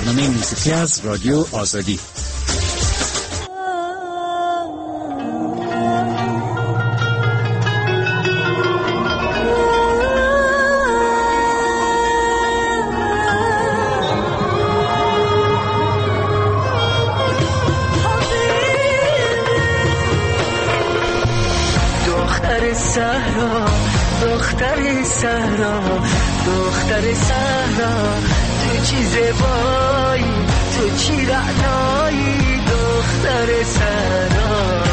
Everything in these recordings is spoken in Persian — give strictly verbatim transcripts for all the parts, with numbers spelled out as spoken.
برنامه موسیقی از رادیو آزادی. دختر صحرا، دختر صحرا، دختر صحرا، تو چی زیبایی، تو چی رعنایی، دختر صحرا.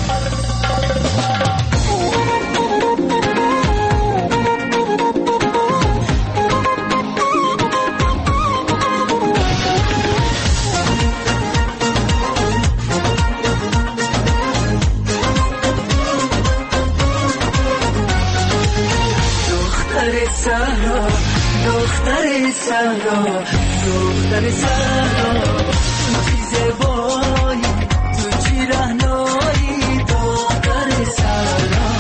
صحرا، دختر صحرا، دختر صحرا، تو چی زیبایی، تو چی رعنایی، دختر صحرا.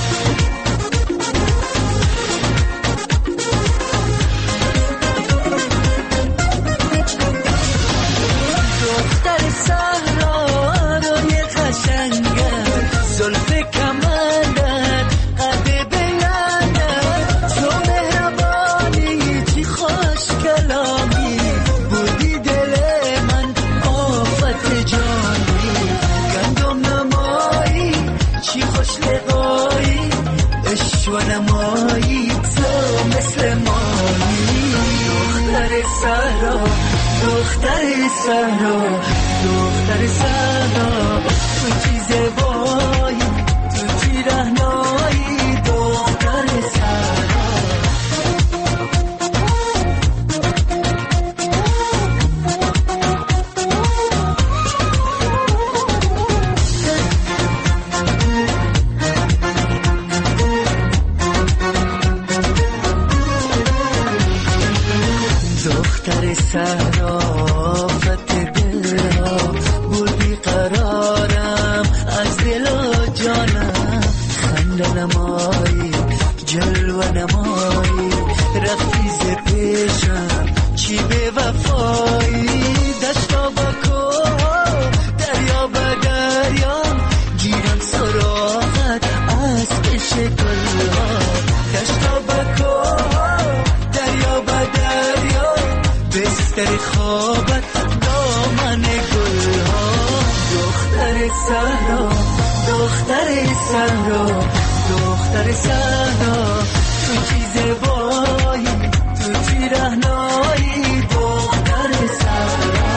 دختر صحرا روی قشنگت، زلف کمندت، قد بلندت، تو مهربانی چی خوش کلامی، بودی دل من آفت جانی، گندم نمایی چی خوش لقایی، عشق و نمایی تو مثل مایی. دختر صحرا، دختر صحرا، دختر صحرا، تو چی زیبایی، تو چی رعنایی، دختر صحرا. دختر صحرا فت دلها، بودی قرارم از دل و جانم، خنده نمایی جلوه نمایی، رفتی ز پیشم چی به وفایی، دشتا با کوه دریا با دریا، گیرم سراغت از پیش گلها، دشتا با کوه دریا با دریا، بستر خوابت دامن گلها. دختر صحرا، دختر صحرا، دختر صحرا، تو چی زیبایی، تو چی رعنایی، دختر صحرا.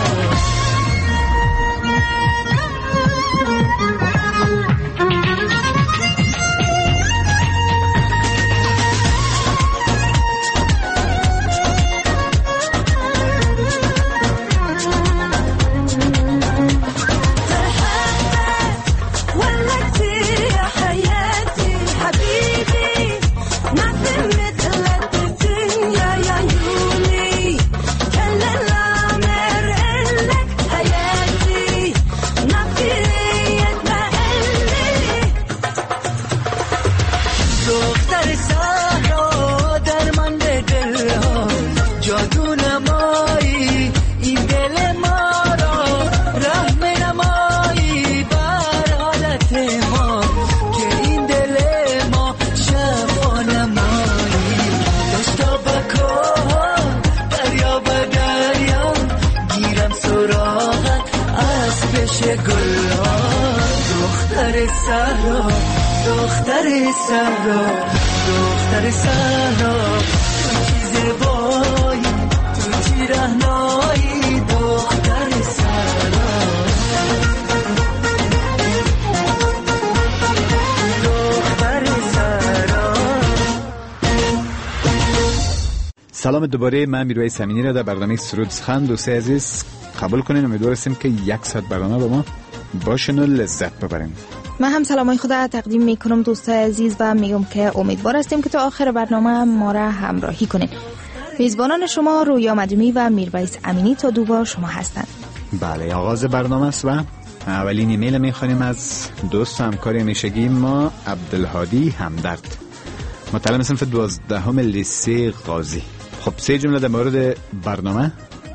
دختر صحرا درمند دلها، جادو نمایی این دل ما را، رحم نمایی بر حالت ما، که این دل ما شفا نمایی، دشتا با کوه دریا با دریا، گیرم سراغت از پیش گلها. دختر صحرا، دختر صحرا، دختر صحرا، تو چی زیبایی، تو چی رعنایی، دختر صحرا. دختر صحرا. سلام دوباره، من میرویس امینی را در برنامه سرود سخن دوستی عزیز قبول کنین. امیدوار هستیم که یک ساعت برنامه با ما باشین و لذت ببرین. من هم سلامای خدا تقدیم میکنم دوستای عزیز و میگم که امیدوار هستیم که تا آخر برنامه ما را همراهی کنین. میزبانان شما رویا مدیمی و میرویس امینی تا دوبار شما هستند. بله، آغاز برنامه است و اولین ایمیل میخوانیم از دوست و همکار همیشگی ما عبدالهادی همدرد، متعلم صنف دوازدهم لیسه قاضی. خب سه جمله در مورد برنامه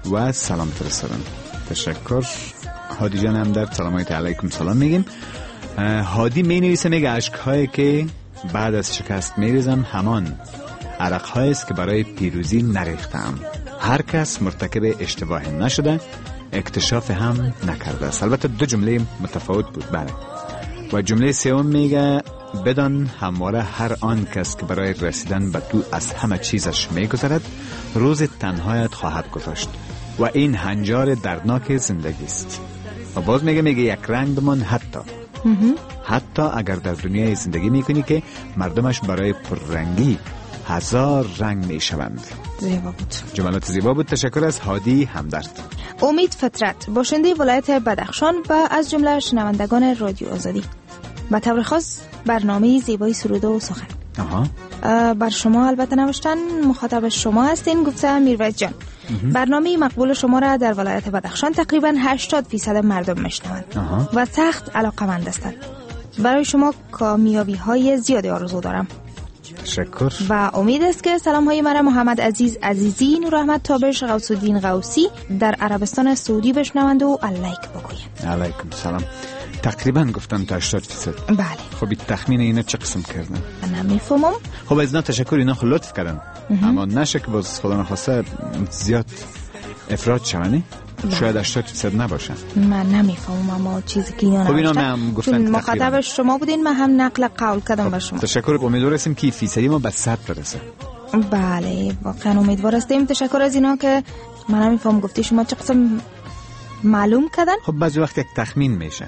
و سلام فرستادن. تشکر. هادی جان هم در سلامایت علیکم سلام میگیم. هادی می نویسه میگه اشک‌هایی که بعد از شکست میریزم همان عرق‌هایی است که برای پیروزی نریختم. هر کس مرتکب اشتباه نشده، اکتشاف هم نکرده است. البته دو جمله متفاوت بود. بله. و جمله سوم میگه بدان همواره هر آن کس که برای رسیدن به تو از همه چیزش میگذرد روز تنهایت خواهد گذاشت و این هنجار دردناک زندگی است. و باز میگه میگه یک رنگ بمان حتی حتی اگر در دنیای زندگی میکنی که مردمش برای پررنگی هزار رنگ میشوند. زیبا بود. جملات زیبا بود. تشکر از هادی همدرد. امید فطرت باشنده ولایت بدخشان و از جمله شنوندگان رادیو آزادی. به طور خاص برنامه زیبای سرود و سخن. آها. بر شما البته نوشتن مخاطب شما هستین. گفته میرویس جان برنامه مقبول شما را در ولایت بدخشان تقریبا هشتاد درصد مردم میشنوند و سخت علاقه‌مند هستند. برای شما کامیابی های زیادی آرزو دارم. تشکر. و امید است که سلام های مرا محمد عزیز عزیزی، نور احمد تابش، غوث الدین غوثی در عربستان سعودی بشنوند و الایک بگویند. علیکم سلام. تقریبا گفتن تا هشتاد درصد. بله. خب این تخمین اینا چه قسم کردن؟ من نمیفهمم. خب از اینا تشکر، اینا خب لطف کردن. اما نشه که باز خدا نخواسته زیاد افراد شونی. شاید هشتاد درصد نباشه. من نمیفهمم اما چیزی که اینا خب اینا نوشتن. هم گفتن چون مخاطب شما بودین من هم نقل قول کردم به شما. تشکر. امیدوار هستیم که فیصدی ما به صد برسه. بله واقعا امیدوار هستیم. تشکر از اینا که من نمیفهم گفتی شما چه قسم معلوم کردن. خب بعضی وقت یک تخمین میشه.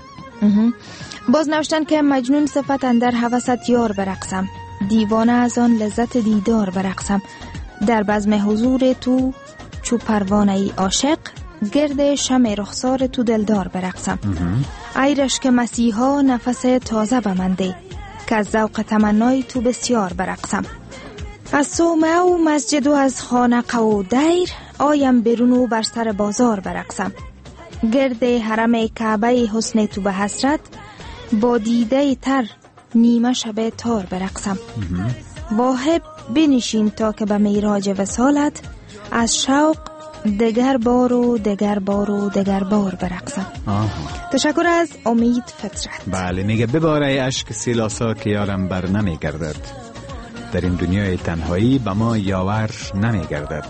باز نوشتن که مجنون صفت اندر هوست یار برقصم، دیوانه از آن لذت دیدار برقصم، در بزم حضور تو چو پروانه ای عاشق، گرد شمع رخسار تو دلدار برقصم. ای رشک مسیحا نفس تازه بمنده، که از ذوق تمنای تو بسیار برقصم. از صومعه و مسجد و از خانقه و دیر، آیم برون و بر سر بازار برقصم. گرد حرم کعبه حسن تو به حسرت، با دیده تر نیمه شب تار برقصم. واهب بنشین تا که به میراج وصالت، از شوق دگر بار و دگر بار و دگر بار برقصم. تشکر از امید فطرت. بله میگه بباره اشک سیلاسا که یارم بر نمی گردد، در این دنیای تنهایی به ما یاور نمی گردد.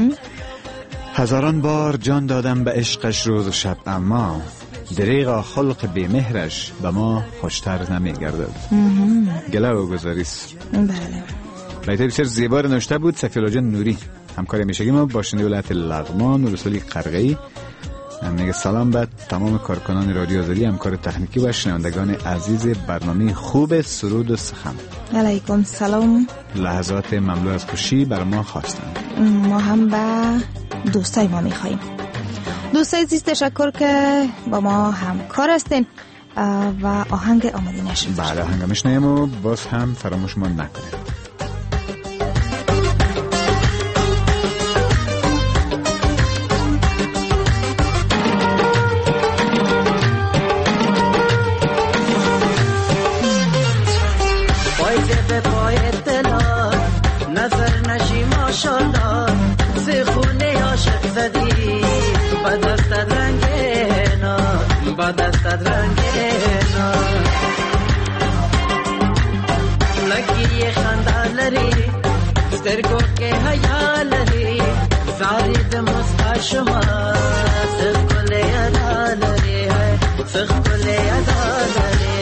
هزاران بار جان دادم به عشقش روز و شب، اما دریغا خلق بی مهرش به ما خوشتر نمی گردد. گله و گذاریس. بله. بایده بسیار زیبا نوشته بود صفی‌الله جان نوری، همکار میشگی ما باشنده ولایت لغمان و رسولی قرقه‌ای. میگه سلام به تمام کارکنان رادیو آزادی، همکار تکنیکی و شنوندگان عزیز برنامه خوب سرود و سخن. علیکم سلام. لحظات مملو از خوشی بر ما خواستند. ما هم به دوستای ما میخواییم. دوستای عزیز تشکر که با ما همکار هستین و آهنگ آماده نشید. بله آهنگ میشنیم و باز هم فراموش ما نکنید. دستت رنگینا لگی خنده لري سترګو کې حیا لري زارید مستا شما سخل ادا لري سخل ادا لري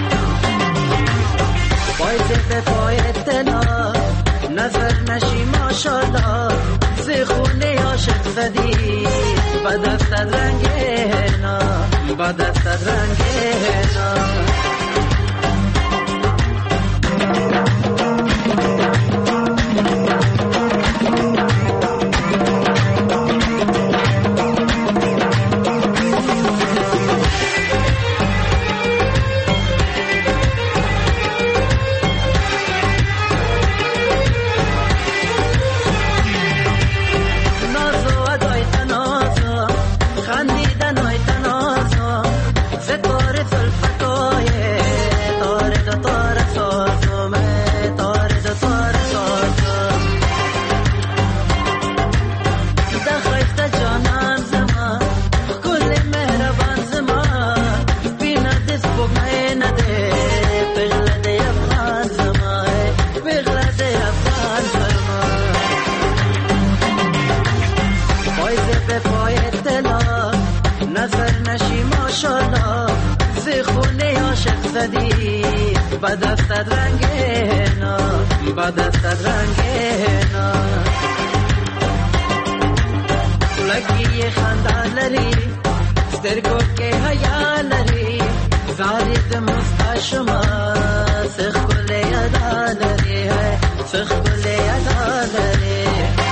نظر نشی ما ماشاءالله زخونه عاشق زدی با دستت رنگه نا با دستت رنگه نا با دستت رنگه نا با دستت رنگه نا لگی خنده لري سترګو کې حیا لري زارید مستشما سخل ادا لري سخل ادا لري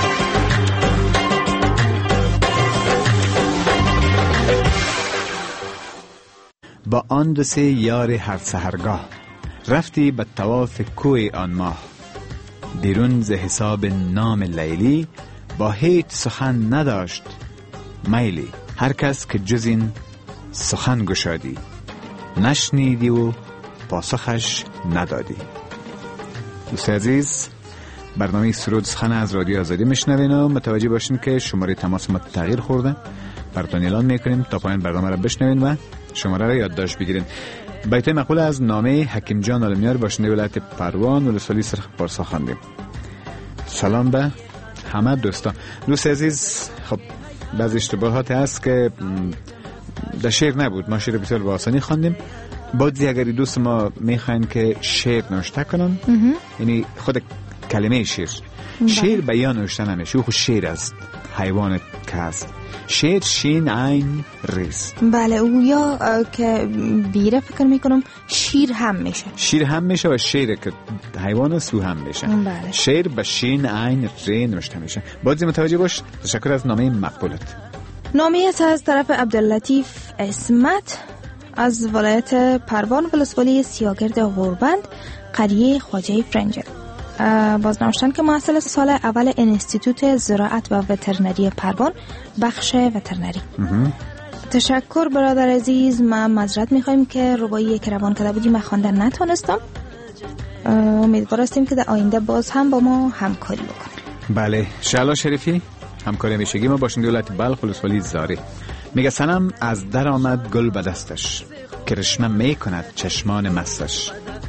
با آن دو سه یار هر سحرگاه رفتی به طواف کوی آن ماه بیرون ز حساب نام لیلی با هیچ سخن نداشت میلی هر کس که جز این سخن گشادی نشنیدی و پاسخش ندادی. دوست عزیز برنامه سرود سخن از رادیو آزادی میشنوین و متوجه باشین که شماره تماس ما تغییر خورده. براتون اعلان میکنیم تا پایان برنامه را بشنوین و شماره را یادداشت بگیرین. بیت مقبول از نامه حکیم جان عالمیار باشنده ولایت پروان ولسوالی سرخ پارسا خواندیم. سلام به همه دوستان. دوست عزیز خب بعضی اشتباهات هست که در شعر نبود، ما شعر بسیار با آسانی خواندیم. بعضی اگری دوست ما میخواین که شعر نوشته کنن یعنی خود کلمه شعر شعر بیان نوشته نمیشه، خود شعر است حیوانت که هست. شعر شین عین ریز. بله او یا که بیره فکر میکنم شیر هم میشه شیر هم میشه و شعر که حیوان سو هم میشه. بله. شعر به شین عین ری نوشته میشه. بازی متوجه باش. تشکر از نامه مقبولت. نامه است از طرف عبداللطیف اسمت از ولایت پروان ولسوالی سیاگرد غوربند قریه خواجه فرنجل. بازنوشتن که محصل سال اول انستیتوت زراعت و وترنری پروان بخش وترنری. تشکر برادر عزیز. ما معذرت میخوایم که ربایی که روان کرده بودیم خواندن نتونستم. امیدوار هستیم که در آینده باز هم با ما همکاری بکنیم. بله. شعلا شریفی همکاری میشگی ما باشیم دولت بلخ ولسوالی زاری. میگه سنم از در آمد گل به دستش کرشمه میکند چشمان مستش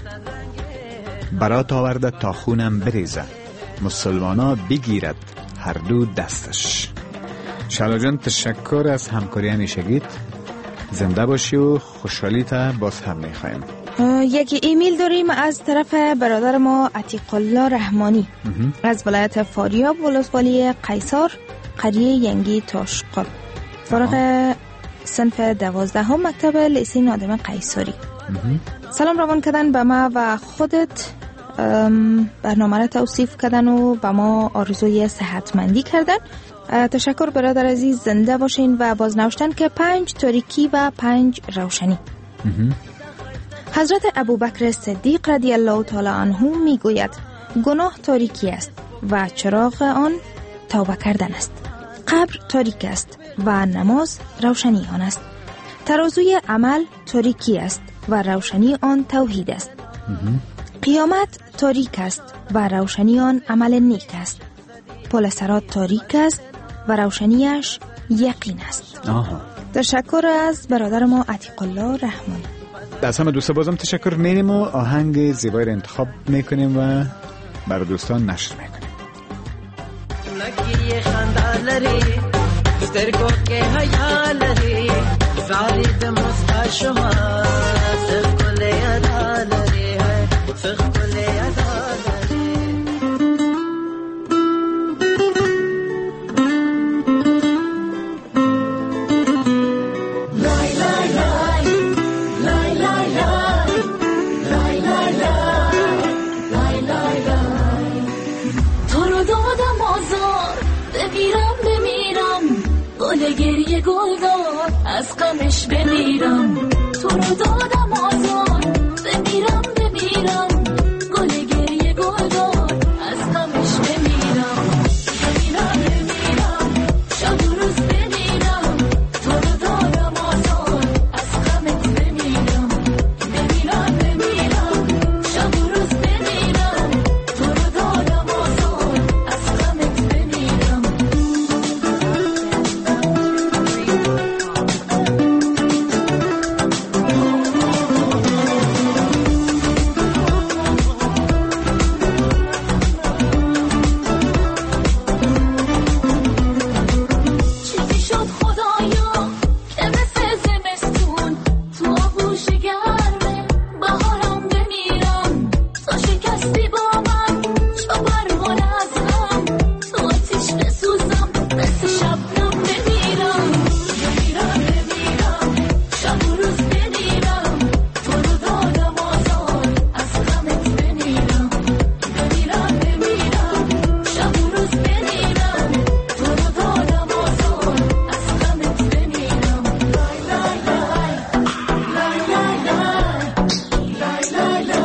برات آورده تا خونم بریزه مسلمانا بگیرد هر دو دستش. شعلا جان تشکر از همکاری همیشگیت. زنده باشی و خوشحالی تا باز هم میخوایم. یک ایمیل داریم از طرف برادر ما عتیق الله رحمانی از ولایت فاریاب ولسوالی قیصر قریه ینگی تاشقال فارغ صنف دوازدهم مکتب لیسه نادم قیصری. سلام روان کردن به ما و خودت، برنامه را توصیف کردن و به ما آرزوی صحتمندی کردن. تشکر برادر عزیز. زنده باشین و بازنوشتن که پنج تاریکی و پنج روشنی. حضرت ابوبکر صدیق رضی الله تعالی عنه می گوید گناه تاریکی است و چراغ آن توبه کردن است. قبر تاریک است و نماز روشنی آن است. ترازوی عمل تاریکی است و روشنی آن توحید است. قیامت تاریک است و روشنی آن عمل نیک است. پل صراط تاریک است و روشنیش یقین است. آها. تشکر از برادر ما عتیق الله رحمانی. از همه دوستا بازم تشکر می‌کنیم و آهنگ زیبایی را انتخاب میکنیم و برای دوستان نشر میکنیم. لگی خنده لري سترګو کې حیا لري زارید مستشما سخل ادا لري سخل ادا لري گریه گلدار از غمش بمیرم، تو رو دادم آزار بمیرم بمیرم، گل گریه گلدار از غمش بمیرم، بمیرم بمیرم، شب و روز بمیرم، تو رو دادم آزار از غمت بمیرم، بمیرم بمیرم، شب و روز بمیرم، تو رو دادم آزار از غمت بمیرم. چیزی شد خدایا که مثل زمستون تو آغوش گرمه بهارم بمیرم، تو شکستی با من چو پروانه از غم، تو آتیش بسوزم مثل شبنم بمیرم، بمیرم بمیرم، شب و روز بمیرم، تو رو دادم آزار از غمت بمیرم، بمیرم بمیرم، شب و روز بمیرم، تو رو دادم آزار از غمت بمیرم. لای لای لای لای لای لای لای لای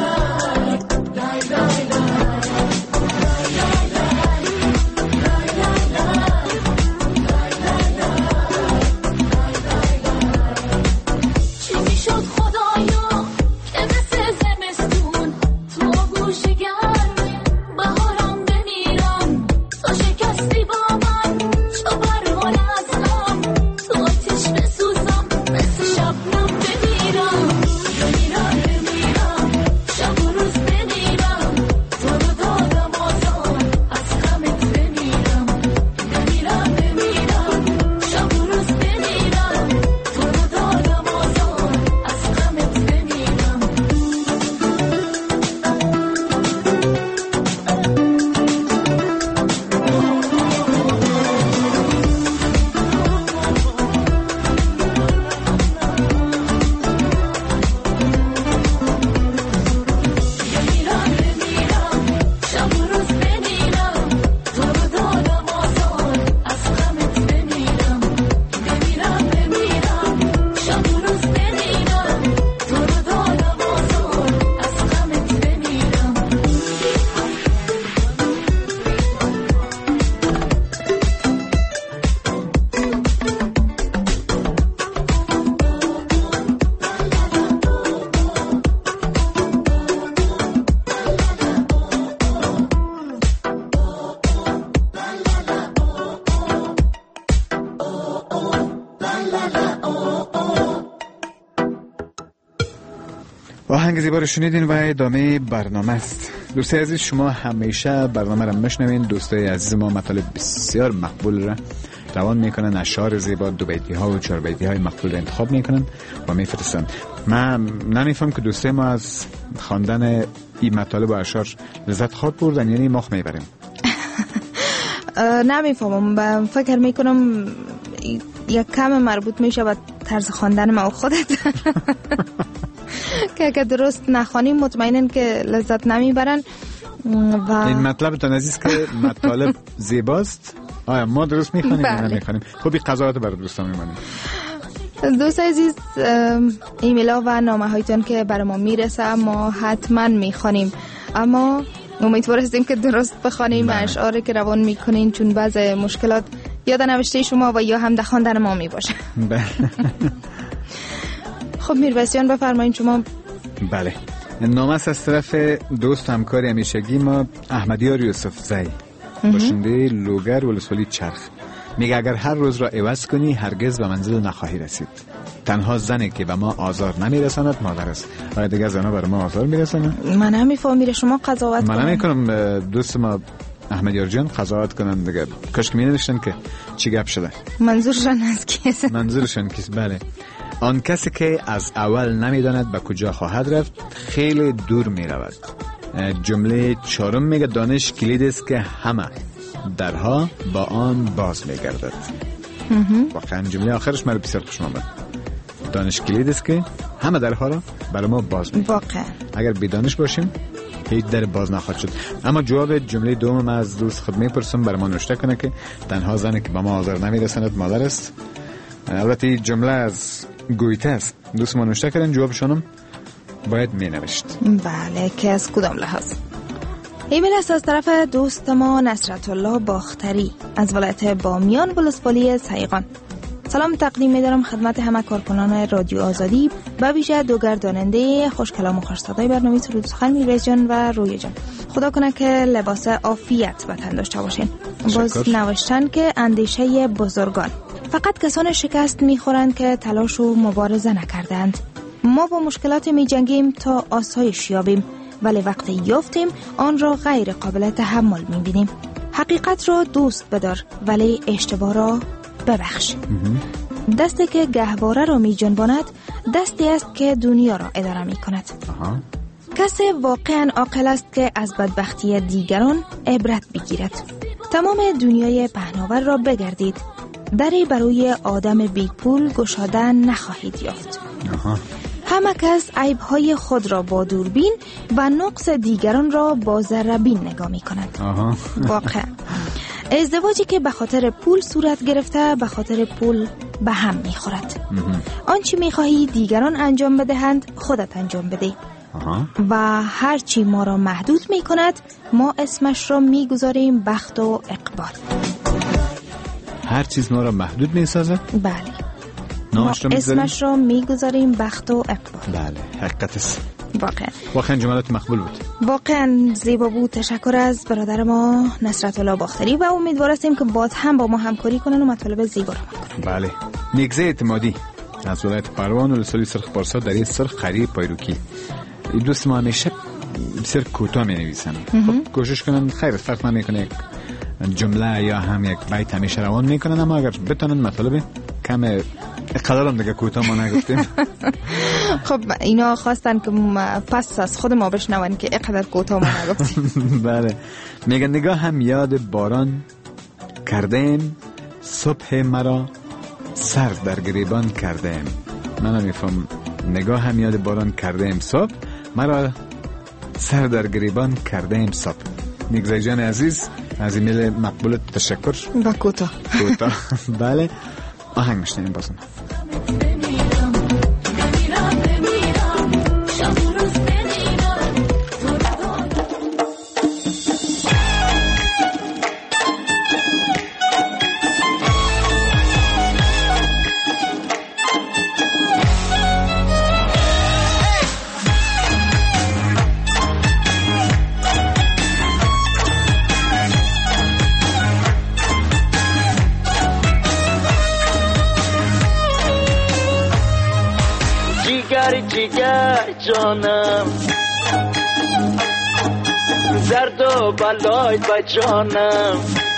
چیزی شد خدایا که مثل زمستون تو آغوش گرمه بهارم بمیرم، تو شکستی با من چو پروانه از غم، تو آتیش بسوزم مثل شبنم بمیرم، بمیرم بمیرم، شب و روز بمیرم، تو رو دادم آزار از غمت بمیرم، بمیرم بمیرم، شب و روز بمیرم، تو رو دادم آزار از غمت بمیرم. بمیرم بمیرم، شب و روز بمیرم، تو رو دادم آزار از غمت بمیرم، بمیرم بمیرم، شب و روز بمیرم، تو رو دادم آزار از غمت بمیرم. آهنگ زیبا رو شنیدین و ادامه برنامه است. دوستای عزیز، شما همیشه برنامه را میشنوین. دوستای عزیز ما مطالب بسیار مقبول را روان میکنن، اشعار زیبا، دو بیتی ها و چهار بیتی های مقبول را انتخاب میکنن و میفرستن. من نمیفهم که دوستای ما از خواندن این مطالب و اشعار لذت خواب بردن، یعنی مخ میبریم. نمیفهمم، فکر میکنم یک کم مربوط میشه به طرز خواندن ما و خودت که اگه درست نخوانیم مطمئنن که لذت نمیبرن. و این مطلب تان عزیز که مطالب زیباست، آیا ما درست میخوانیم یا نمیخوانیم؟ خب این قضاوت برای دوستان میمانیم. دوست عزیز، ایمیلا و نامه هایتون که برای ما میرسه ما حتما میخوانیم، اما امیدوار هستیم که درست بخوانیم اشعاری که روان میکنین، چون بعض مشکلات یا در نوشته شما و یا هم در خواندن ما میباشه. خب میرویسیان بفرمایید شما. بله، نامه است از طرف دوست همکار همیشگی ما احمدیار یوسف زی، باشنده لوگر ولسوالی چرخ. میگه اگر هر روز را عوض کنی هرگز به منزل نخواهی رسید. تنها زنی که به ما آزار نمیرساند مادر است. آیا دیگه زنها بر ما آزار میرسانند؟ من نمیفهمم، شما قضاوت کنید. من نمیکنم، دوست ما احمدیار جان قضاوت کنن دیگه. کاش که مینوشتن که چی گپ شده. منظورشان از کیست؟ منظورشان کیست؟ بله. آن کسی که از اول نمیداند به کجا خواهد رفت خیلی دور می رود. جمله چهارم میگه دانش کلید است که همه درها با آن باز می گردد. واقعا جمله آخرش مرا بسیار خوش آمد. دانش کلید است که همه درها را برای ما باز می گردد. واقعا اگر بی‌دانش باشیم هیچ در باز نخواهد شد. اما جواب جمله دوم از دوست خود میپرسم برای ما نوشته کنه که تنها زنی که به ما آزار نمیرساند مادر است. البته این جمله از گویته است. دوست ما نوشته کردن، جوابشانم باید می نوشت. بله، که از کدام لحاظ؟ ایمیل است از طرف دوست ما نصرت الله باختری از ولایت بامیان ولسوالی سیغان. سلام تقدیم می‌دارم خدمت همه کارکنان رادیو آزادی، به ویژه دو گرداننده خوش کلام و خوش صدای برنامه سرود سخن میرز جان و روی جان. خدا کنه که لباس عافیت به تن داشته باشین. باز نوشتن که اندیشه بزرگان فقط کسان شکست میخورند که تلاش و مبارزه نکردند. ما با مشکلات می جنگیم تا آسایش یابیم، ولی وقتی یافتیم آن را غیر قابل تحمل می بینیم. حقیقت را دوست بدار ولی اشتباه را ببخش. دستی که گهواره را می جنباند دستی است که دنیا را اداره می کند. آها. کسی واقعا عاقل است که از بدبختی دیگران عبرت بگیرد. تمام دنیای پهناور را بگردید، دری برای آدم بی پول گشادن نخواهید یافت. آها. همه کس عیب‌های خود را با دوربین و نقص دیگران را با ذره‌بین نگاه می‌کنند. واقعا ازدواجی که به خاطر پول صورت گرفته به خاطر پول به هم می‌خورد. آنچه می‌خواهی دیگران انجام بدهند خودت انجام بده. آها. و هر چی ما را محدود می‌کند ما اسمش را می‌گذاریم بخت و اقبال. هر چیز ما را محدود می‌سازد؟ بله. ما اسمش را میگذاریم بخت و اقبال. بله، حقیقت است. واقعا واقعا جملات مقبول بود. واقعا زیبا بود. تشکر از برادر ما نصرت الله باختری و امیدوار هستیم که باز هم با ما همکاری کنن و مطالب زیبا را کنن. بله. نیگزه اعتمادی از ولایت پروان ولسوالی سرخ پارسا در این سرخ خری پایروکی. این دوست ما همیشه بسیار کوتاه می نویسن. خب کوشش کنن خیر فرق نمیکنه جمله یا هم یک بیت همیشه روان میکنن، اما اگر بتونن مطالب کم اقدارم دیگه کوتاه ما نگفتیم. خب اینا خواستن که پس از خود ما بشنون که اقدار کوتاه ما نگفتیم. بله. میگن نگاه هم یاد باران کردیم، صبح مرا سر در گریبان کردیم. من هم میفهم نگاه هم یاد باران کردیم، صبح مرا سر در گریبان کردیم صبح. نگزای جان عزیز از ایمیل مقبولت تشکر. و کوتاه کوتاه. بله. آهنگ میشنیم بازم. جیگر جانم زرد و بلای با جانم،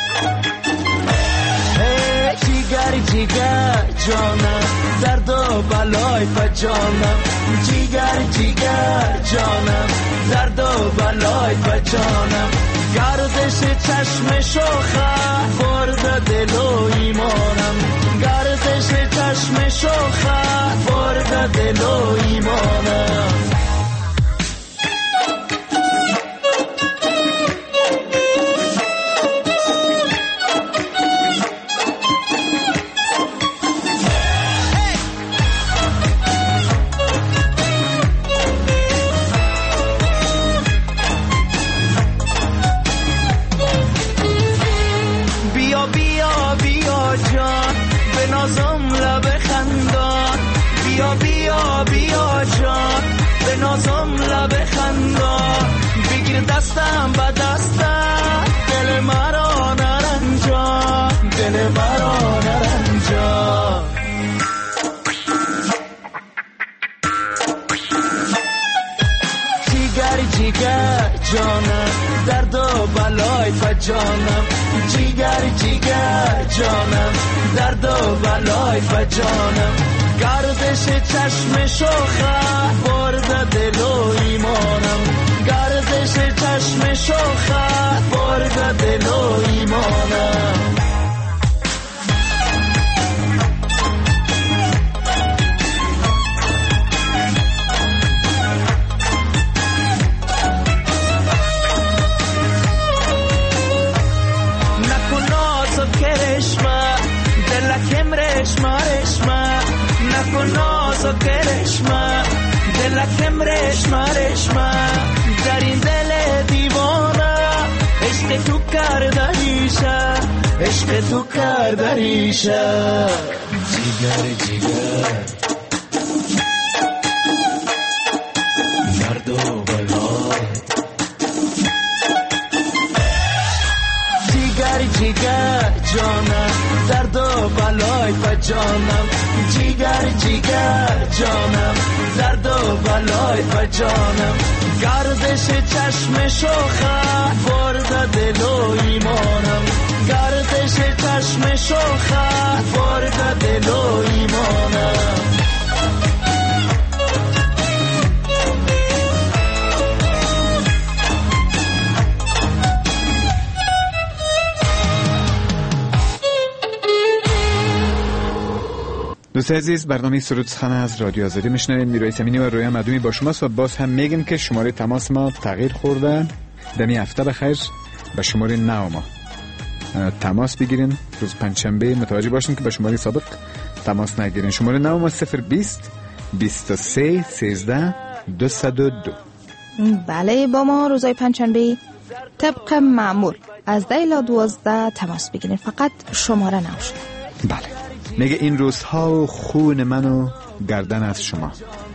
جیگر جیگر جانم زرد و بلای با جانم، جیگر جیگر جانم زرد و بلای با جانم. گردش چشم شوخه برد دل و ایمانم، گردش چشم شوخه برد دل و ایمانم. بیا بیا بیا جان به نازم لب خندان، بگیر دستم به دستم دل مرا نرنجان، دل مرا نرنجان. جیگر جیگر جانم درد و بلای به جانم، جیگر جیگر جانم درد و بلای به جانم. گردش چشم شوخه برد دل و ایمانم، گردش چشم شوخه برد دل و ایمانم. نکن نازو کرشمه دلکم رشمه رشمه، دلم رشمه رشمه در این دل دیوانه عشق تو کرده ریشه عشق تو کرده ریشه جیگر جیگر درد و بلای جیگر جیگر جانم درد و بلای و جانم جیگر جیگر جانم درد و بلای و جانم گردش چشم شوخه برده دل و ایمانم گردش چشم شوخه برده دل و ایمانم دوست عزیز، برنامه سرود سخن از رادیو آزادی میشنوید. میرواعی امینی و رویا مدومی با شماست و باز هم میگیم که شماره تماس ما تغییر خورده. دمی هفته بخیر به شماره نه ما تماس بگیرین. روز پنجشنبه متوجه باشین که به شماره سابق تماس نگیرین. شماره نه ما صفر بیست بیست و سه سیزده دویست و دو. بله، با ما روزای پنجشنبه طبق معمول از ده الی دوازده تماس بگیرین، فقط شماره نوشته. بله، میگه این روزها و خون منو گردن از شما،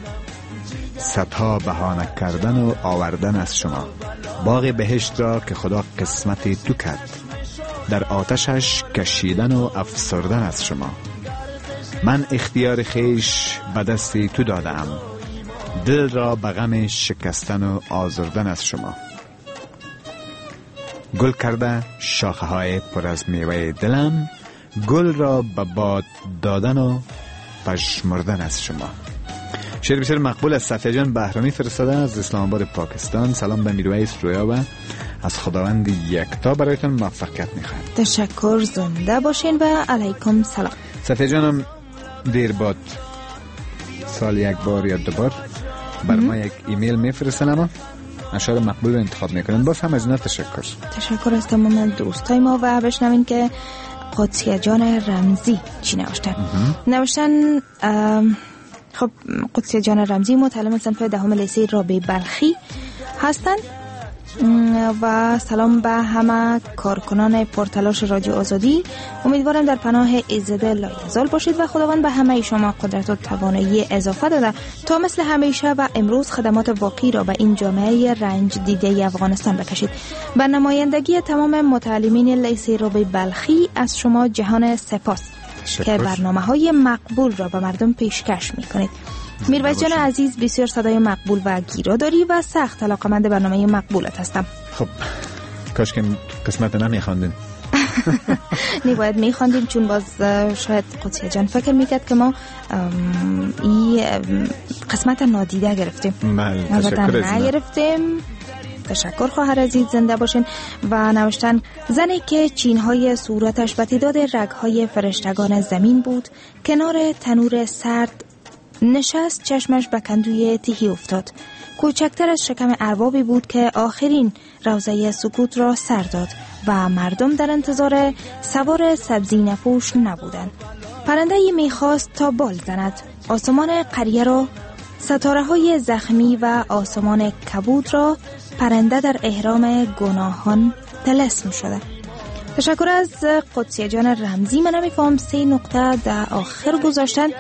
صدها بهانه کردن و آوردن از شما، باغ بهشت را که خدا قسمت تو کرد، در آتشش کشیدن و افسردن از شما. من اختیار خیش به دست تو دادم، دل را به غم شکستن و آزردن از شما. گل کرده شاخه های پر از میوه دلم، گل را به باد دادن و پژمردن از شما. شعر بسیار مقبول از صفیه جان بهرامی فرستاده از اسلام آباد پاکستان. سلام به میرویس رویا و از خداوند یکتا برایتون موفقیت میخوایم. تشکر، زنده باشین و علیکم سلام. صفیه جانم دیر باد سال یک بار یا دو بار بر ما یک ایمیل میفرستن، اما اشعار مقبول رو انتخاب میکنن. باز هم از اینا تشکر. تشکر از تمام دوستای ما و بشنوین که قدسیه جان رمزی چی نوشتن. نوشتن خب قدسیه جان رمزی متعلم صنف دهم لیسه رابعه بلخی هستند و سلام به همه کارکنان پرتلاش رادیو آزادی. امیدوارم در پناه ایزد لایزال باشید و خداوند به همه شما قدرت و توانایی اضافه داده تا مثل همیشه و امروز خدمات واقعی را به این جامعه رنج دیده افغانستان بکشید. به نمایندگی تمام متعلمین لیسه رابعه بلخی از شما جهان سپاس که برنامه های مقبول را به مردم پیشکش می کنید. میرویس جان عزیز، بسیار صدای مقبول و گیرا داری و سخت علاقه‌مند برنامه مقبولت هستم. خب کاش که قسمت نمیخواندین. نی باید میخواندیم، چون باز شاید قدسیه جان فکر میکرد که ما این قسمت نادیده گرفتیم. بله، تشکر از نگرفتیم. تشکر خواهر عزیز، زنده باشین. و نوشتن زنی که چینهای صورتش به تعداد رگهای فرشتگان زمین بود، کنار تنور سرد نشست، چشمش به کندوی تیهی افتاد. کوچکتر از شکم اربابی بود که آخرین روضه سکوت را سر داد و مردم در انتظار سوار سبزی نپوش نبودند. پرنده‌ای میخواست تا بال زند. آسمان قریه را، ستاره های زخمی و آسمان کبود را پرنده در احرام گناهان طلسم شده. تشکر از قدسیه جان رمزی. من نمیفهم سه نقطه در آخر گذاشتن،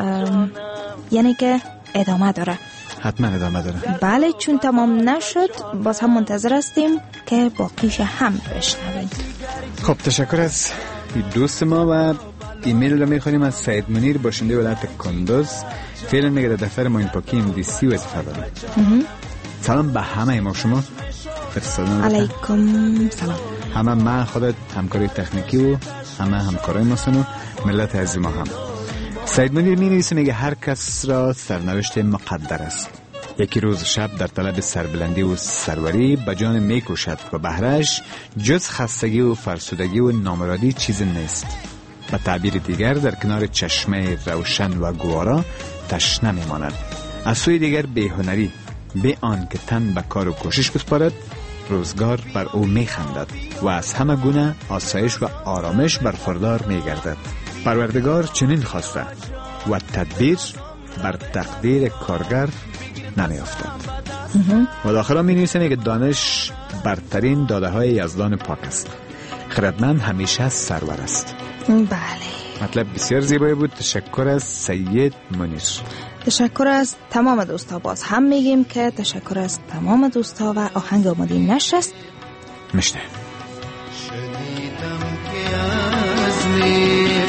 یعنی که ادامه داره. حتما ادامه داره. بله، چون تمام نشد باز هم منتظر هستیم که باقیش هم بشنویم. خب تشکر از دوست ما و ایمیل رو میخونیم از سید منیر، باشنده ولایت کندوز. فعلا میگه در دفتر ماین پاکی ام دی سی وظیفه داره. سلام به همه ما شما فرستادن. علیکم سلام. همه ما خودت همکاری تکنیکی و همه همکارای ما سنو ملت عزیز ما هم. سید منیر می نویسه، میگه هر کس را سرنوشت مقدر است. یکی روز شب در طلب سربلندی و سروری به جان می کوشد و بهرش جز خستگی و فرسودگی و نامرادی چیز نیست. به تعبیر دیگر در کنار چشمه روشن و گوارا تشنه می ماند. از سوی دیگر بی‌هنری، به آن که تن به کار و کوشش بسپارد، روزگار بر او می خندد و از همه گونه آسایش و آرامش برخوردار می گردد. پروردگار چنین خواسته و تدبیر بر تقدیر کارگر نمی افتد. و داخل می نویسه که دانش برترین داده های یزدان پاک است، خردمند همیشه سرور است. بله، مطلب بسیار زیبایی بود. تشکر از سید منیر. تشکر از تمام دوستا. باز هم میگیم که تشکر از تمام دوستا و آهنگ آماده نشر است. مشته شنیدم که از میر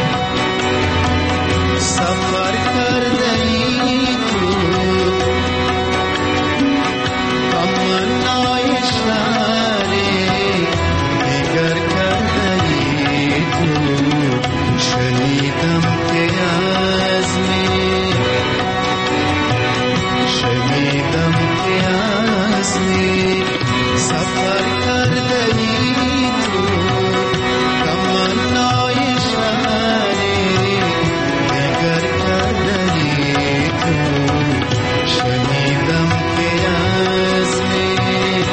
سفر کرده ای تو، تمنای شهری دیگر کرده ای تو. شنیدم که از میر شنیدم که از میر سفر کرده ای تو، تمنای شهری دیگر کرده ای تو. شنیدم که از میر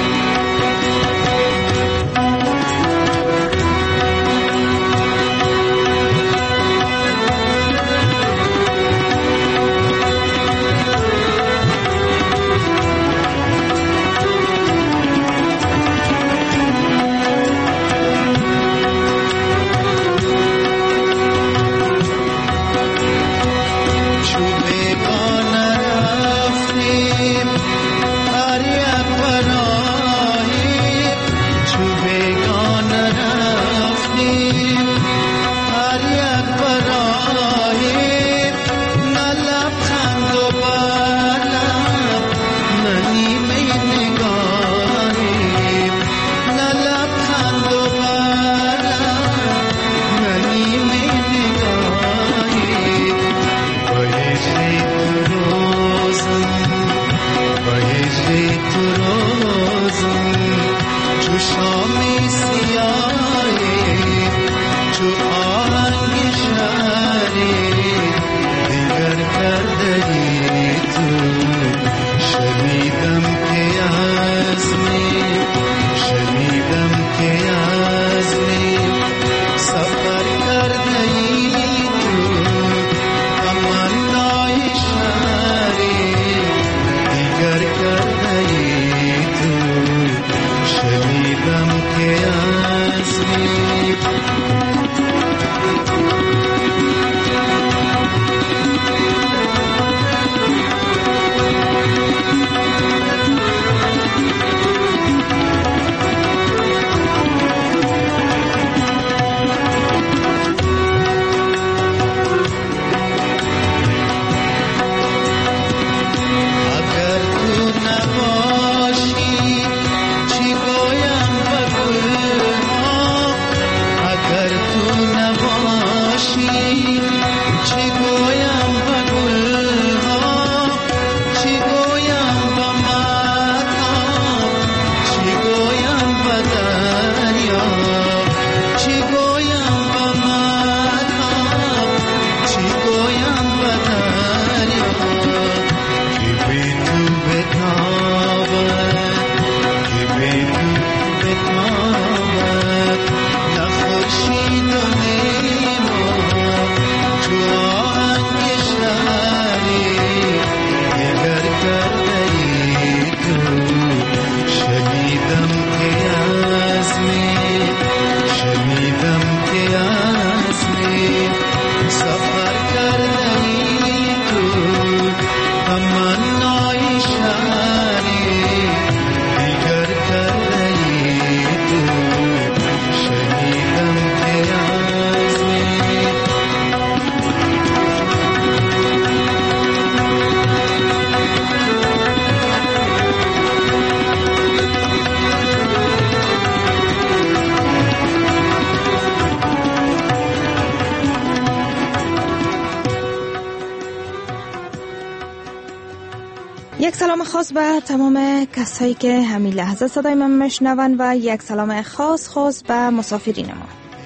یک سلام خاص به تمام کسایی که همین لحظه صدای من میشنون و یک سلام خاص خاص به مسافرین ما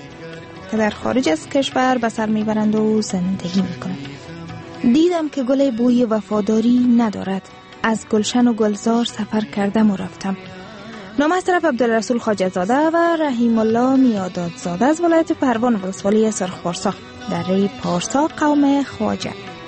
که در خارج از کشور به سر میبرند و زندگی میکنند. دیدم که گل بوی وفاداری ندارد. از گلشن و گلزار سفر کردم و رفتم. نام از طرف عبدالرسول خواجه زاده و رحیم الله میاداد زاده از ولایت پروان ولسوالی سرخپارسا در ری پارسا قوم خواجه.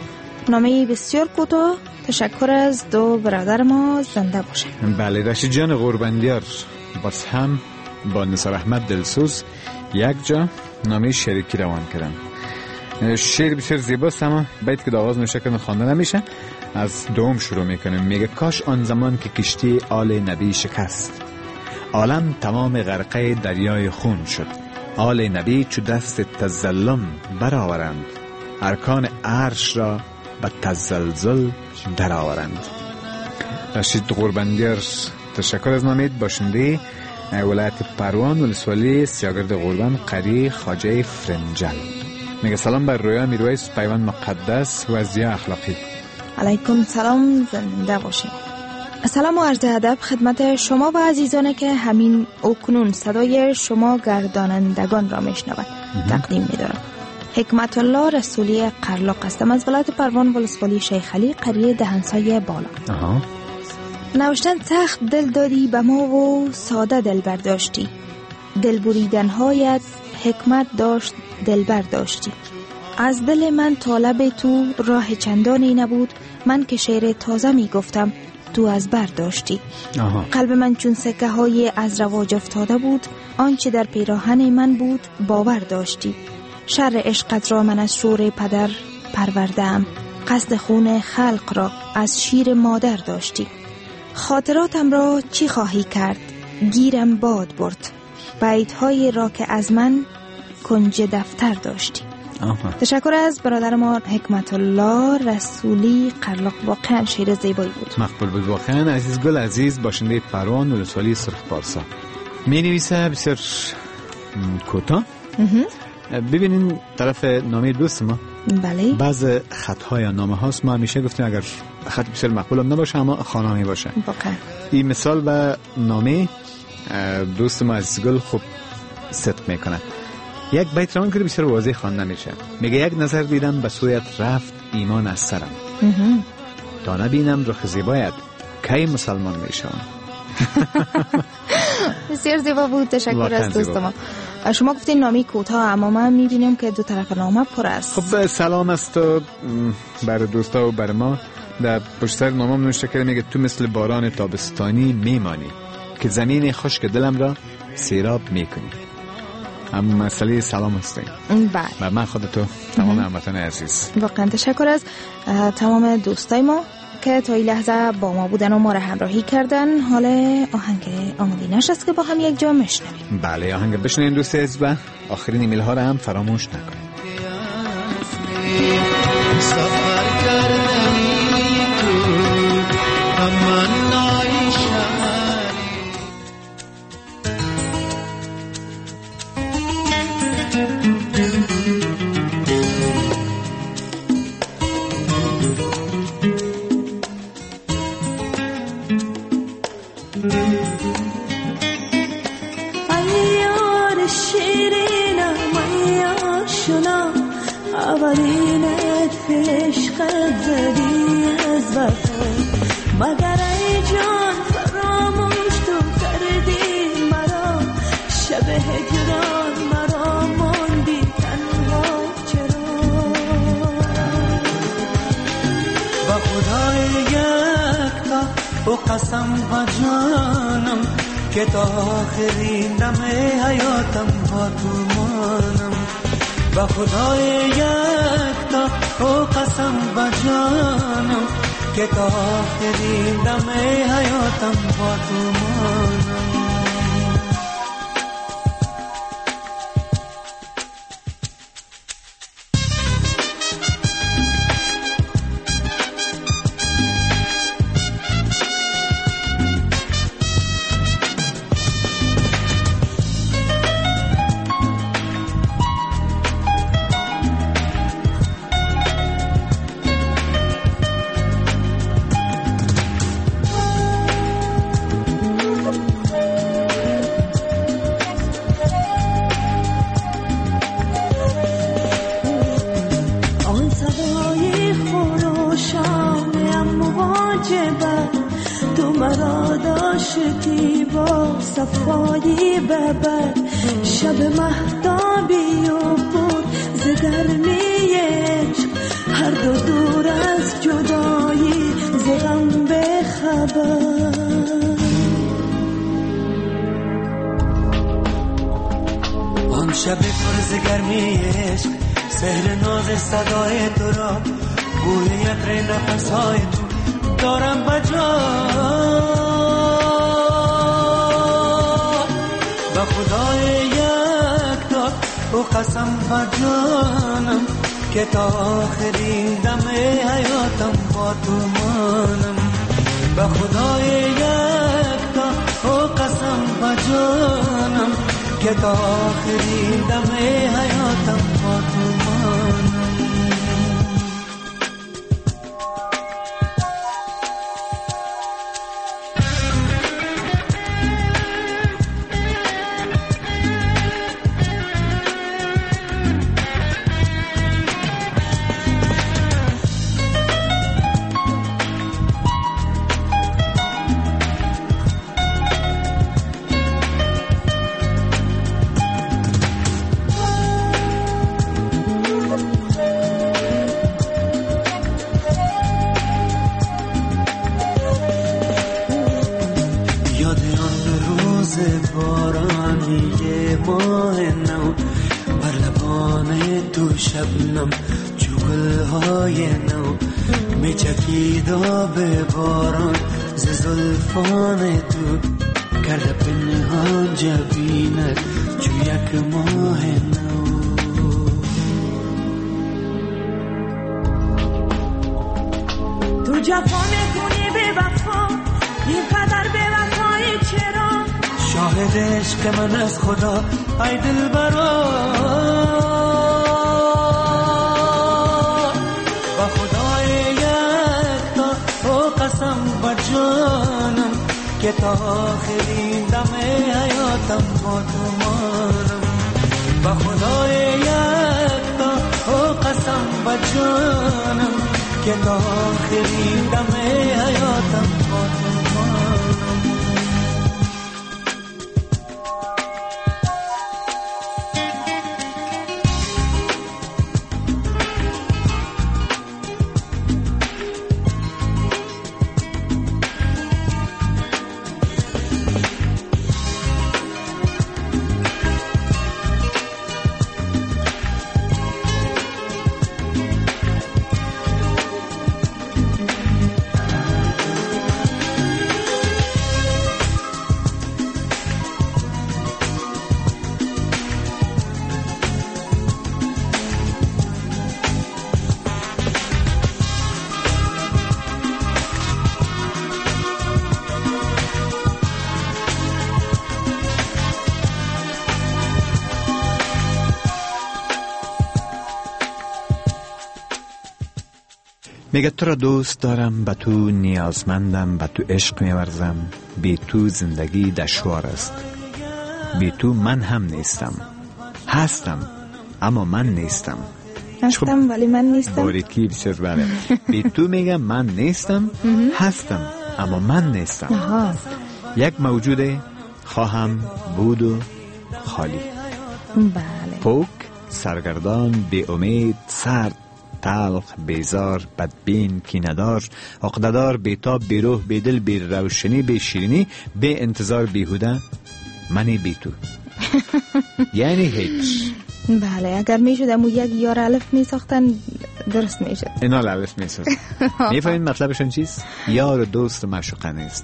نامه بسیار کوتاه. تشکر از دو برادر ما، زنده باشه. بله رشید جان قربندیار باز هم با نثار احمد دلسوز یک جا نامه شریکی روان کردن. شعر بسیار زیباست اما بیت که آغاز میشه که خوانده نمیشه. از دوم شروع میکنیم. میگه کاش آن زمان که کشتی آل نبی شکست، عالم تمام غرقه دریای خون شد. آل نبی چو دست تزلم برآورند، ارکان عرش را به تزلزل درآورند. رشید قربندیار تشکر از نامید. باشنده ولایت پروان ولسوالی سیاگرد قربان قری خواجه فرنجل. میگه سلام بر رویا میرویس پیوند مقدس و ضیاء اخلاقی. علیکم سلام، زنده باشید. سلام و عرض ادب خدمت شما و عزیزانی که همین اکنون صدای شما گردانندگان را میشنوند تقدیم می‌دارم. حکمت الله رسولی قرلاق هستم از ولایت پروان ولسوالی شیخ علی قریه دهنسای بالا. آها. نوشتن سخت دل دادی به ما و ساده دل برداشتی، دل بریدنهایت حکمت داشت دل برداشتی. از دل من طالب تو راه چندانی نبود، من که شعر تازه می گفتم تو از برداشتی. آها. قلب من چون سکه های از رواج افتاده بود، آنچه در پیراهن من بود باور داشتی. شر عشقت را من از شور پدر پروردم، قصد خون خلق را از شیر مادر داشتی. خاطراتم را چی خواهی کرد گیرم باد برد، بیت‌های را که از من کنج دفتر داشتی. آها. تشکر از برادر ما حکمت الله رسولی قرلاق. واقعا شعر زیبایی بود. مقبول بود واقعا. عزیز گل عزیز باشنده پروان ولسوالی سرخ پارسا می نویسه بسیار کوتاه. ببینین طرف نامه دوست ما بله بعض خطهای یا نامه هاست. ما همیشه گفتیم اگر خط بسیار مقبول هم نباشه اما خانمی باشه. واقعا این مثال به نامه دوست ما عزیز گل خوب صدق میکنه. یک بیت روان کرده بسیار واضح خوانده میشه. میگه یک نظر دیدم به سویت رفت ایمان از سرم، تا نبینم رخ زیبایت کی مسلمان میشم. بسیار زیبا بود. تشکر از دوست ما. شما گفتین نامی کوتاه اما من میبینم که دو طرف نامه پر است. خب سلام است برای دوستا و برای ما. در پشت سر نامه نوشته کرده میگه تو مثل باران تابستانی میمانی که زمین خشک دلم را سیراب میکنی. هم مسئله سلام هستیم. بله. و من خودتو تمام هموطن عزیز. واقعا تشکر از تمام دوستای ما که تا این لحظه با ما بودن و ما را همراهی کردن. حالا آهنگ آماده نشست که با هم یک جا میشنویم. بله آهنگ بشنوین دوست عزیز و آخرین ایمیل ها را هم فراموش نکنید. سفر کردنی تو تمنای شهری، ایار شیرینم ایار شنا، اولین عشقت زدی از وطن، مگر ای جان فراموش تو کردی مرا، شب هجران مرا ماندی تنها چرا. با خدای یکتا و قسم و جانم که تا آخرین دم حیاتم با تو مانم. با خدای یکتا و قسم و جانم که تا آخرین دم حیاتم با تو مانم. صفایی ببر شب مهتابی و بود زگرمی عشق، هر دو دور از جدایی ز غم به خبر. آن شب پرز گرمی عشق سحر ناز صدای تو را بوی عطر نفسهای تو دارم بجا و خدای یک داد و قسم بر جانم که تا آخرین دم حیاتم با تو مانم. و خدای یک داد و قسم بر جانم که تا آخرین دم حیاتم با تو مانم. شبنم چوگل‌های نو میچکید آب باران ز زلفان تو کرده پنهان جبینت چو یک ماه نو. تو جفا میکنی به وفا اینقدر به وفایی چرا؟ شاهد عشق من از خدا ای دلبرا جانم که تا آخرین دم حیاتم با تو مانم. و خدای یکتا و قسم با جانم که تا آخرین دم حیاتم با تو مانم. میگه تو را دوست دارم، به تو نیازمندم، به تو عشق میورزم، بی تو زندگی دشوار است، بی تو من هم نیستم، هستم اما من نیستم، هستم ولی من نیستم. باریکی بسیار بله. بی تو میگم من نیستم، هستم اما من نیستم. آها. یک موجود خواهم بود و خالی، بله. پوک، سرگردان، بی امید، سرد، تلخ، بیزار، بدبین، کینه‌دار، عقده‌دار، بی‌تاب، بی‌روح، بی‌دل، بی روشنی، بی شیرینی، بی انتظار، بیهوده، منی بی تو. یعنی هیچ. بله، اگر میشد امو یک یار الف میساختن درست میشد. اینا الف میساخت. میفهمین مطلبشون چیست؟ یار و دوست و معشوقه نیست.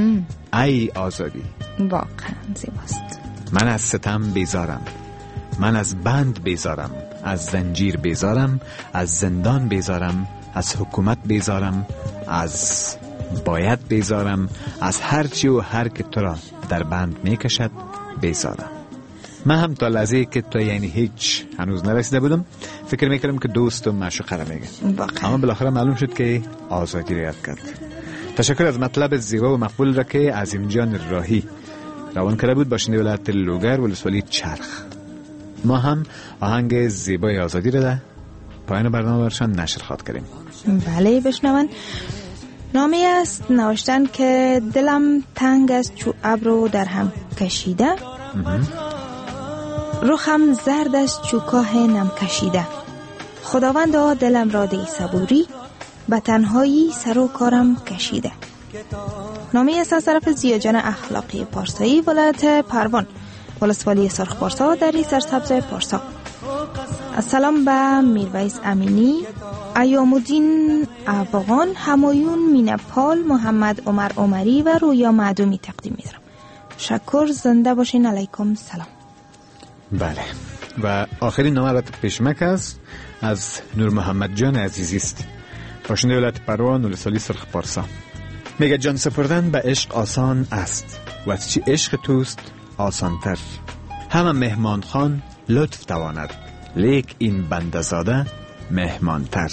ای آزادی. واقعا زیباست. من از ستم بیزارم، من از بند بیزارم، از زنجیر بیزارم، از زندان بیزارم، از حکومت بیزارم، از باید بیزارم، از هر چی و هر که تو را در بند میکشد بیزارم. من هم تا لحظه‌ای که تو یعنی هیچ هنوز نرسیده بودم فکر میکردم که دوست و معشوقه را میگه، اما بالاخره معلوم شد که آزادی را یاد کرد. تشکر از مطلب زیبا و مقبول را که عظیم جان راهی روان کرده بود با شنیدن ولایت لوگر ولسوالی چرخ. ما هم آهنگ زیبای آزادی را در پایان برنامه برشان نشر خواد کردیم. بله بشنون. نامی است نوشتن که دلم تنگ است چو ابرو در هم کشیده، رخم زرد است چو کاه نم کشیده، خداوندا دلم را دی صبوری، به تنهایی سر و کارم کشیده. نامه است از طرف زیاجان اخلاقی پارسایی، ولایت پروان، ولسوالی سرخ پارسا در سرسبز پارسا. السلام به میرویس امینی، ایام الدین افغان، همایون مینپال، محمد عمر عمری و رویا معدومی تقدیم می‌دارم. تشکر، زنده باشین. علیکم سلام. بله، و آخرین نامه را پیشمک است از نور محمد جان عزیزی است، باشنده ولایت پروان، ولسوالی سرخ پارسا. میگه جان سپردن به عشق آسان است و از چی عشق توست آسانتر. همه مهمان خان لطف تواند، لیک این بنده زاده مهمان تر.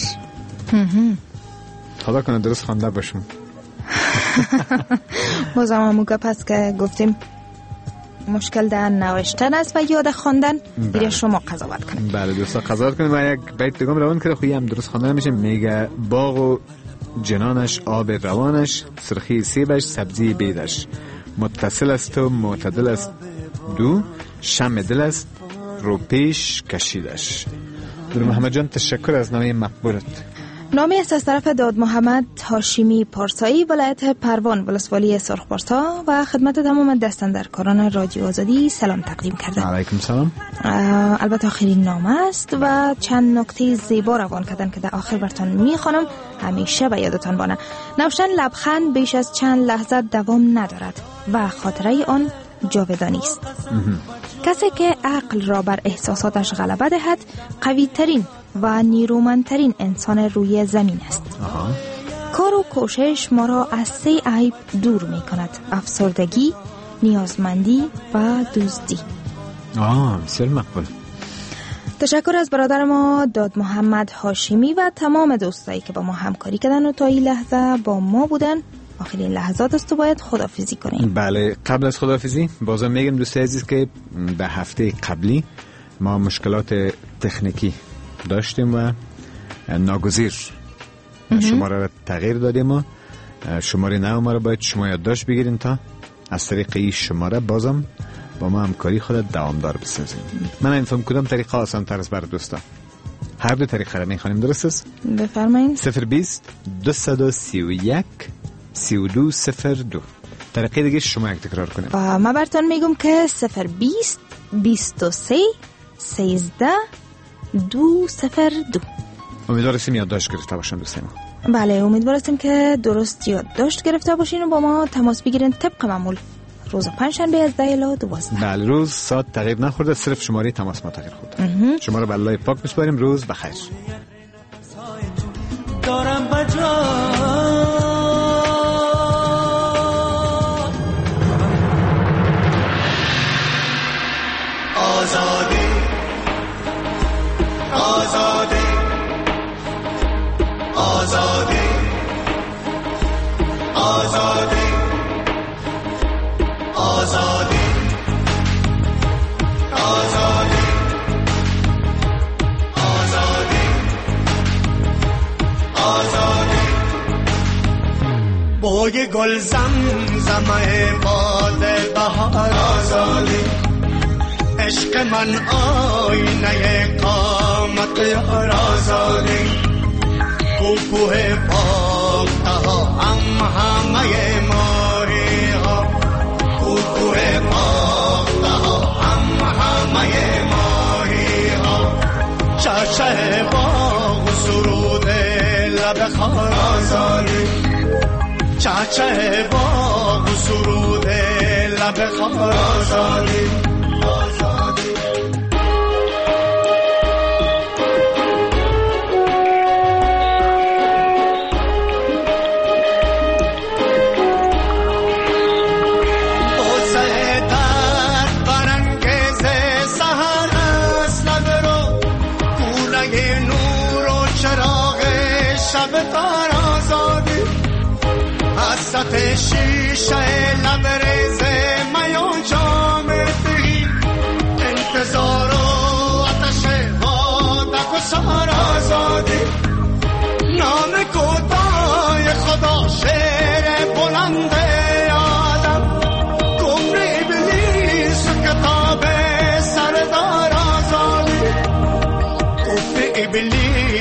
خدا کنه درست خوانده باشم. بازم همون گپ هست که گفتیم مشکل در نوشتن است و یاد خواندن. دیگه شما قضاوت کنید. بله دوستا قضاوت کنید. من یک بیت دیگه روان کرده خویی هم درست خوانده نمیشه. میگه باغ و جنانش، آب روانش، سرخی سیبش، سبزی بیدش، متصل است و معتدل است دو، شم دل است رو پیش کشیدش. در محمد جان تشکر از نامه مقبولت. نامه است از طرف داد محمد هاشمی پارسایی، ولایت پروان، ولسوالی سرخ پارسا و خدمت تمام دستاندرکاران رادیو آزادی سلام تقدیم کرده. علیکم سلام. البته آخرین نامه است و چند نکته زیبا روان کردن که در آخر براتون میخوانم، همیشه به یادتان بانه. نوشتن لبخند بیش از چند لحظه دوام ندارد و خاطره آن جاودانی است. کسی که عقل را بر احساساتش غلبه دهد قوی ترین و نیرومندترین انسان روی زمین است. آها. کار و کوشش ما را از سه عیب دور می کند: افسردگی، نیازمندی و دزدی. آه بسیار مقبول. تشکر از برادر ما داد محمد هاشمی و تمام دوستایی که با ما همکاری کردن و تا این لحظه با ما بودن. آخرین لحظات است و باید خداحافظی کنیم. بله، قبل از خداحافظی بازم میگم دوستای عزیز که به هفته قبلی ما مشکلات تکنیکی داشتیم و ناگزیر شماره را تغییر دادیم و شماره نو ما را باید شما یادداشت بگیرین تا از طریق این شماره بازم با ما همکاری خود دوامدار بسازیم. من اینفهم کدام طریقه آسان تر است برای دوستا؟ هر دو طریقه را میخوانیم، درست است؟ بفرمایید. صفر بیست دوصد سی و یک سی و دو صفر دو. طریقه دیگه شما یک تکرار کنیم. و ما براتون میگم که صفر بیست بیست و سه سیزده دو صفر دو. امیدوارستیم یادداشت گرفته باشن دوستای ما. بله، امیدوارستیم که درست یادداشت گرفته باشین و با ما تماس بگیرین طبق معمول روز پنجشنبه از ده الی دوازده. بله، روز ساعت تغییر نخورده، صرف شماره تماس ما تغییر خورده. شما رو به الله پاک میسپاریم. روز بخیر. دارم بجا آزادی آزادی آزادی آزادی آزادی آزادی آزادی آزادی بوی گل زمزمه باد بهار آزادی عشق من آینه قامت یار آزادی کوکوه پاکته ها هم همه ماری ها کوکوه پاکته ها هم همه ماری ها چرچه باغ سرود لب خار آزادی چرچه باغ سرود لب خار آزادی حسرت شیشه لبریز میان جام دهی انتظار و آتش وادک و سهر آزادی نام کوتاه خدا شعر بلند آدم کفر ابلیس کتاب سردار آزادی کفر ابلیس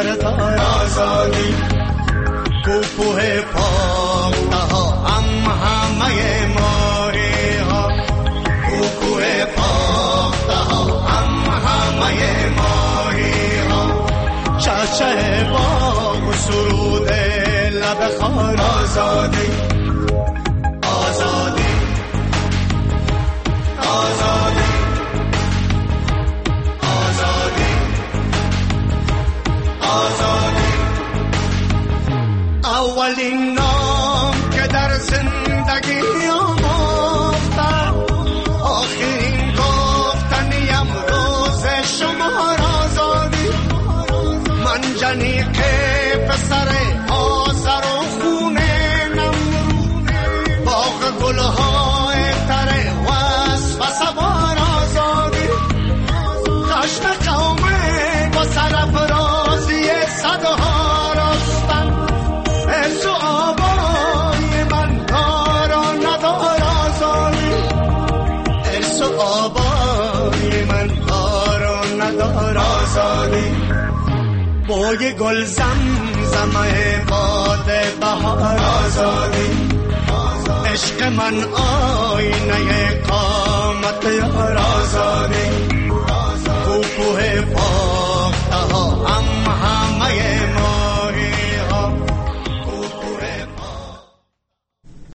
سردار آزادی کوپوه پاکته ها هم همه ماری ها کوپوه پاکته ها هم همه ماری ها چهچه باغ و سرود لب خار آزادی آزادی آزادی آزادی آزادی اولین نام که در زندگی آموختم آخرین گفتنیم روز شما آزادی من جنیقه پسر آزر و خونه نمرود باغ گلهای تره وصف سوار آزادی خشت قومه با سرفرازی صدها رستم از و آبای من دار و ندار آزادی از و آبای من دار و ندار آزادی بوی گل زمزمه باد بهار آزادی عشق من آینه قامت یار آزادی